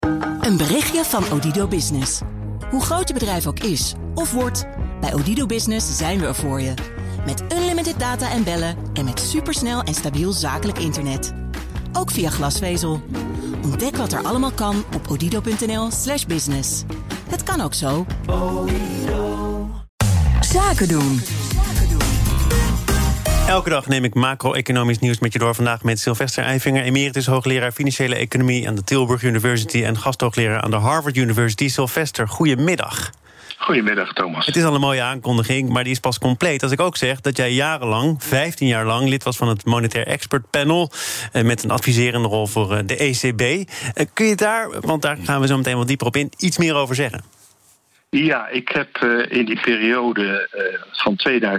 Een berichtje van Odido Business. Hoe groot je bedrijf ook is of wordt, bij Odido Business zijn we er voor je. Met unlimited data en bellen en met supersnel en stabiel zakelijk internet. Ook via glasvezel. Ontdek wat er allemaal kan op odido.nl/business. Het kan ook zo. Zaken doen. Elke dag neem ik macro-economisch nieuws met je door. Vandaag met Sylvester Eifinger, emeritus hoogleraar financiële economie aan de Tilburg University en gasthoogleraar aan de Harvard University. Sylvester, goedemiddag. Goedemiddag, Thomas. Het is al een mooie aankondiging, maar die is pas compleet als ik ook zeg dat jij jarenlang, 15 jaar lang, lid was van het Monetair Expert Panel met een adviserende rol voor de ECB. Kun je daar, want daar gaan we zo meteen wat dieper op in, iets meer over zeggen? Ja, ik heb in die periode van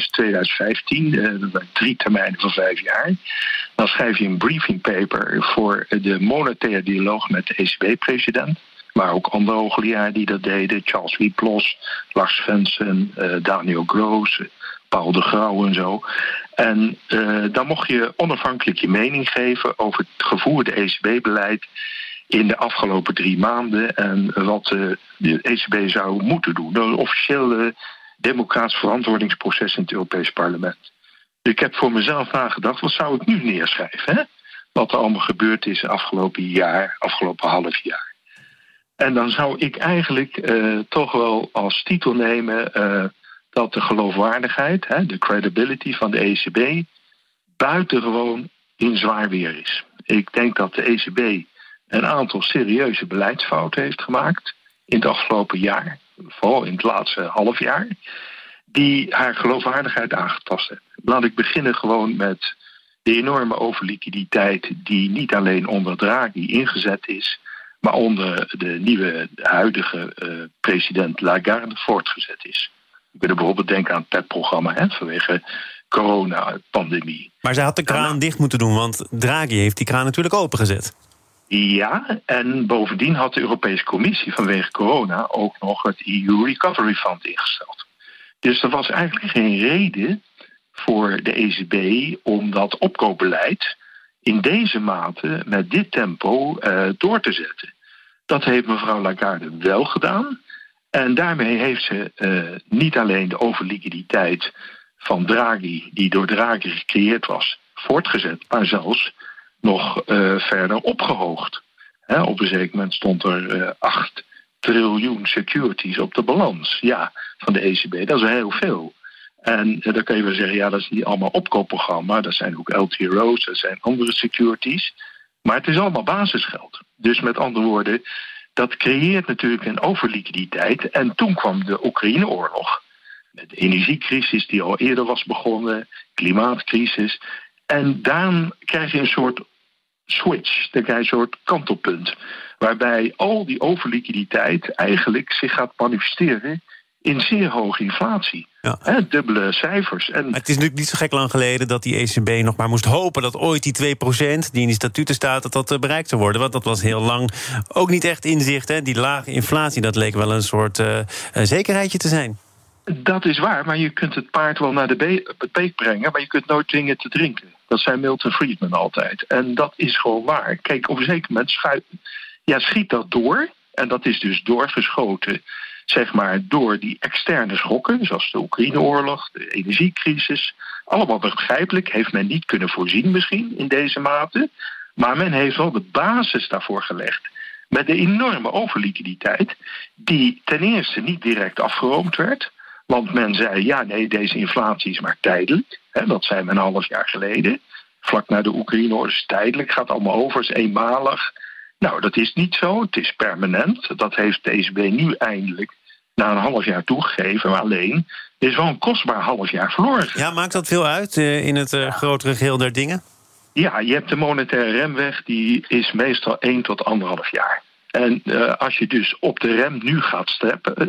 2000-2015, 3 termijnen van 5 jaar... dan schrijf je een briefing paper voor de monetaire dialoog met de ECB-president. Maar ook andere hoogleraren die dat deden. Charles Wiplos, Lars Svensson, Daniel Gross, Paul de Grauw en zo. En dan mocht je onafhankelijk je mening geven over het gevoerde ECB-beleid in de afgelopen 3 maanden en wat de ECB zou moeten doen. Een officiële democratisch verantwoordingsproces in het Europees Parlement. Dus ik heb voor mezelf nagedacht, wat zou ik nu neerschrijven? Hè? Wat er allemaal gebeurd is afgelopen jaar, afgelopen half jaar. En dan zou ik eigenlijk toch wel als titel nemen dat de geloofwaardigheid, de credibility van de ECB, buitengewoon in zwaar weer is. Ik denk dat de ECB een aantal serieuze beleidsfouten heeft gemaakt in het afgelopen jaar, vooral in het laatste half jaar, die haar geloofwaardigheid aangetast hebben. Laat ik beginnen gewoon met de enorme overliquiditeit die niet alleen onder Draghi ingezet is, maar onder de nieuwe huidige president Lagarde voortgezet is. We kunnen bijvoorbeeld denken aan het PEP-programma vanwege corona-pandemie. Maar zij had de kraan dicht moeten doen, want Draghi heeft die kraan natuurlijk opengezet. Ja, en bovendien had de Europese Commissie vanwege corona ook nog het EU Recovery Fund ingesteld. Dus er was eigenlijk geen reden voor de ECB om dat opkoopbeleid in deze mate met dit tempo door te zetten. Dat heeft mevrouw Lagarde wel gedaan. En daarmee heeft ze niet alleen de overliquiditeit van Draghi, die door Draghi gecreëerd was, voortgezet, maar zelfs nog verder opgehoogd. Op een zeker moment stond er 8 triljoen securities op de balans van de ECB. Dat is heel veel. En dan kun je wel zeggen, dat is niet allemaal opkoopprogramma. Dat zijn ook LTRO's, dat zijn andere securities. Maar het is allemaal basisgeld. Dus met andere woorden, dat creëert natuurlijk een overliquiditeit. En toen kwam de Oekraïne-oorlog. Met de energiecrisis die al eerder was begonnen, klimaatcrisis. En dan krijg je een soort switch, dan krijg je een soort kantelpunt. Waarbij al die overliquiditeit eigenlijk zich gaat manifesteren in zeer hoge inflatie. Ja. Dubbele cijfers. En het is natuurlijk niet zo gek lang geleden dat die ECB nog maar moest hopen dat ooit die 2% die in die statuten staat, dat bereikt zou worden. Want dat was heel lang ook niet echt inzicht. Die lage inflatie, dat leek wel een soort zekerheidje te zijn. Dat is waar, maar je kunt het paard wel naar de beek brengen, maar je kunt nooit dwingen te drinken. Dat zei Milton Friedman altijd. En dat is gewoon waar. Kijk, op een zeker moment schiet dat door. En dat is dus doorgeschoten, zeg maar, door die externe schokken, zoals de Oekraïne-oorlog, de energiecrisis. Allemaal begrijpelijk, heeft men niet kunnen voorzien misschien in deze mate. Maar men heeft wel de basis daarvoor gelegd. Met de enorme overliquiditeit, die ten eerste niet direct afgeroomd werd. Want men zei, deze inflatie is maar tijdelijk. Dat zei men een half jaar geleden. Vlak na de Oekraïne-oorlog is tijdelijk, gaat allemaal over, is eenmalig. Nou, dat is niet zo, het is permanent. Dat heeft de ECB nu eindelijk na een half jaar toegegeven. Maar alleen, er is wel een kostbaar half jaar verloren. Ja, maakt dat veel uit in het grotere geheel der dingen? Ja, je hebt de monetaire remweg, die is meestal 1 tot 1,5 jaar. En als je dus op de rem nu gaat steppen,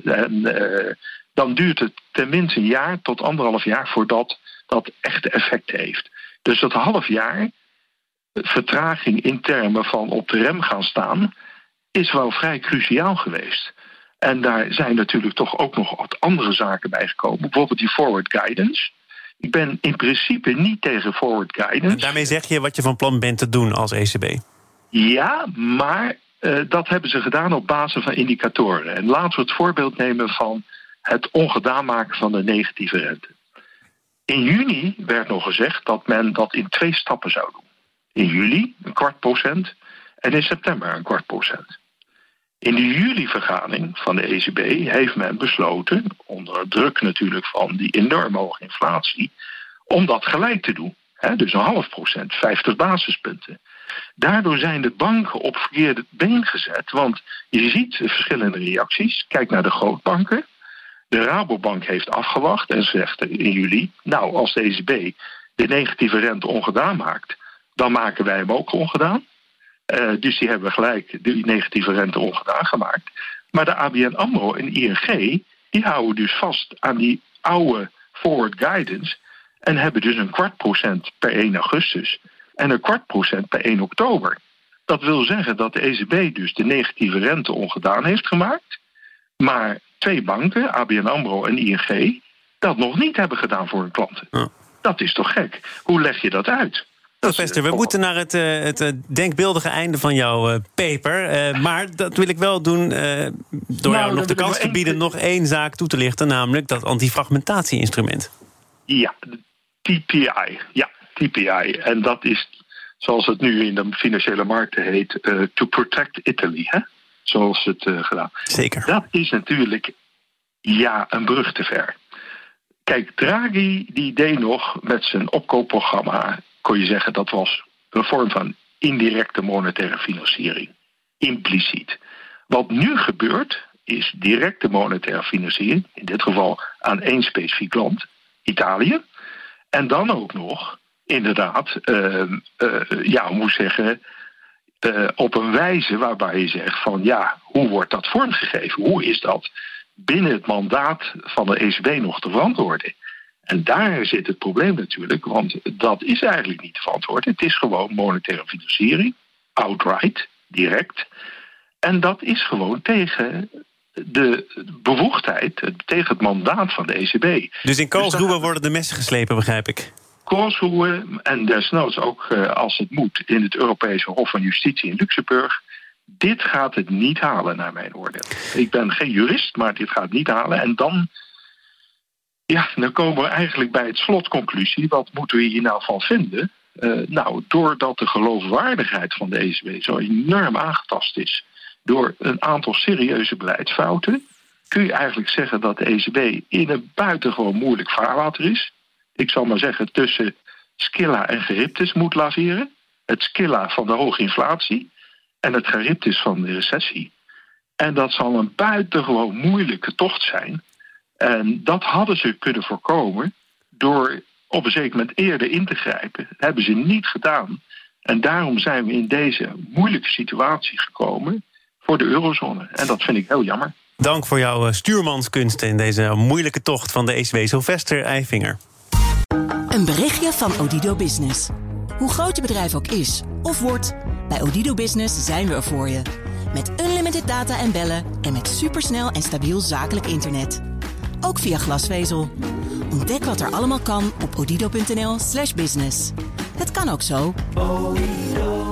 dan duurt het tenminste 1 jaar tot 1,5 jaar voordat dat echte effect heeft. Dus dat half jaar vertraging in termen van op de rem gaan staan is wel vrij cruciaal geweest. En daar zijn natuurlijk toch ook nog wat andere zaken bij gekomen. Bijvoorbeeld die forward guidance. Ik ben in principe niet tegen forward guidance. En daarmee zeg je wat je van plan bent te doen als ECB? Ja, maar Dat hebben ze gedaan op basis van indicatoren. En laten we het voorbeeld nemen van het ongedaan maken van de negatieve rente. In juni werd nog gezegd dat men dat in 2 stappen zou doen. In juli 0,25% en in september 0,25%. In de juli-vergadering van de ECB heeft men besloten, onder druk natuurlijk van die enorme hoge inflatie, om dat gelijk te doen. Dus 0,5%, 50 basispunten. Daardoor zijn de banken op verkeerde been gezet, want je ziet verschillende reacties. Kijk naar de grootbanken. De Rabobank heeft afgewacht en zegt in juli, nou, als de ECB de negatieve rente ongedaan maakt, dan maken wij hem ook ongedaan. Dus die hebben gelijk de negatieve rente ongedaan gemaakt. Maar de ABN AMRO en ING, die houden dus vast aan die oude forward guidance en hebben dus 0,25% per 1 augustus en 0,25% per 1 oktober. Dat wil zeggen dat de ECB dus de negatieve rente ongedaan heeft gemaakt, maar 2 banken, ABN AMRO en ING, dat nog niet hebben gedaan voor hun klanten. Ja. Dat is toch gek? Hoe leg je dat uit? Professor, we moeten naar het denkbeeldige einde van jouw paper. Maar dat wil ik wel doen door jou nog de kans te bieden nog 1 zaak toe te lichten, namelijk dat antifragmentatie-instrument. Ja, TPI. Ja, TPI. En dat is, zoals het nu in de financiële markten heet, to protect Italy, hè? Zoals het gedaan. Zeker. Dat is natuurlijk, een brug te ver. Kijk, Draghi die deed nog met zijn opkoopprogramma, kon je zeggen dat was een vorm van indirecte monetaire financiering. Impliciet. Wat nu gebeurt is directe monetaire financiering, in dit geval aan 1 specifiek land, Italië. En dan ook nog, inderdaad, op een wijze waarbij je zegt van hoe wordt dat vormgegeven? Hoe is dat binnen het mandaat van de ECB nog te verantwoorden? En daar zit het probleem natuurlijk, want dat is eigenlijk niet te verantwoorden. Het is gewoon monetaire financiering, outright, direct. En dat is gewoon tegen de bevoegdheid, tegen het mandaat van de ECB. Dus in Karlsruhe worden de messen geslepen, begrijp ik? Karlsruhe en desnoods ook als het moet in het Europese Hof van Justitie in Luxemburg. Dit gaat het niet halen naar mijn oordeel. Ik ben geen jurist, maar dit gaat het niet halen. En dan komen we eigenlijk bij het slotconclusie. Wat moeten we hier nou van vinden? Doordat de geloofwaardigheid van de ECB zo enorm aangetast is door een aantal serieuze beleidsfouten, kun je eigenlijk zeggen dat de ECB in een buitengewoon moeilijk vaarwater is. Ik zal maar zeggen tussen Scylla en Charybdis moet laveren. Het Scylla van de hoge inflatie en het Charybdis van de recessie. En dat zal een buitengewoon moeilijke tocht zijn. En dat hadden ze kunnen voorkomen door op een zeker moment eerder in te grijpen. Dat hebben ze niet gedaan. En daarom zijn we in deze moeilijke situatie gekomen voor de eurozone. En dat vind ik heel jammer. Dank voor jouw stuurmanskunsten in deze moeilijke tocht van de ECB. Sylvester Eifinger. Een berichtje van Odido Business. Hoe groot je bedrijf ook is of wordt, bij Odido Business zijn we er voor je. Met unlimited data en bellen en met supersnel en stabiel zakelijk internet. Ook via glasvezel. Ontdek wat er allemaal kan op odido.nl/business. Het kan ook zo.